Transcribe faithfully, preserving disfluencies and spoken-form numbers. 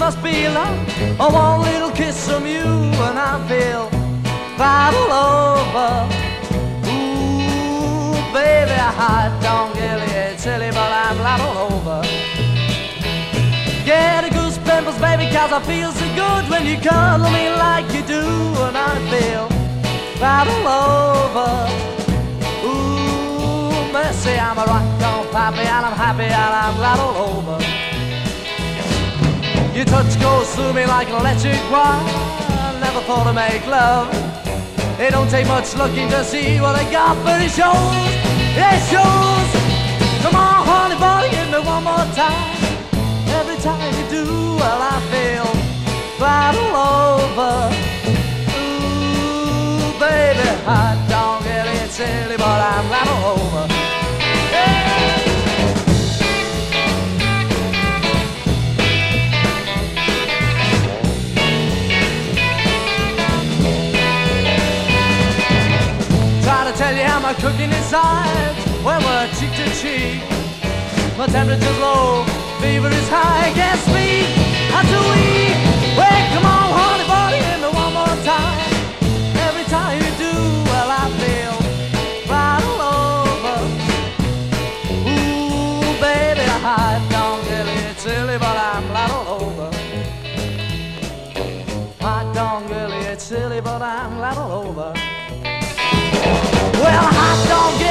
must be love, or one little kiss from you, and I feel right all over. Ooh, baby, I don't get it silly, but I'm right all over. Get a goose pimples, baby, cause I feel so good when you cuddle me like you do, and I feel right all over. Ooh, mercy, I'm a rock-on pappy, and I'm happy, and I'm right all over. Your touch goes through me like an electric wire. I never thought to make love. It don't take much looking to see what I got, but it shows, it shows. Come on, honey bunny, hit me one more time. Every time you do, well, I feel right all over. Ooh, baby, I don't get it silly, but I'm right all over. Yeah. Try to tell you how my cooking inside when we're cheek to cheek. My temperature's low, fever is high, can't speak, I'm too weak. Well, come on, honey bunny, hit me one more time. Every time you do, well, I feel right all over. Ooh, baby, I don't get it silly, but I'm right all over. I don't get it silly, but I'm right all over. Well, I don't get